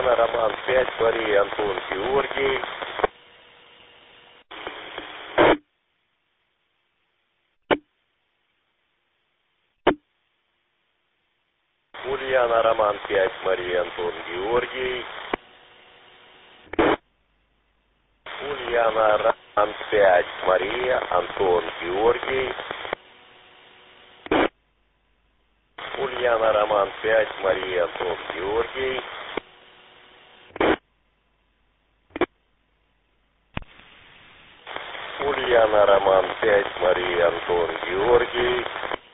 Ульяна, Роман 5, Мария, Антон, Георгий. Ульяна, Роман 5, Мария, Антон, Георгий. Ульяна, Роман 5, Мария, Антон, Георгий. Ульяна, Роман 5, Мария, Антон, Георгий. Ульяна, Роман 5, Мария, Антон, Георгий.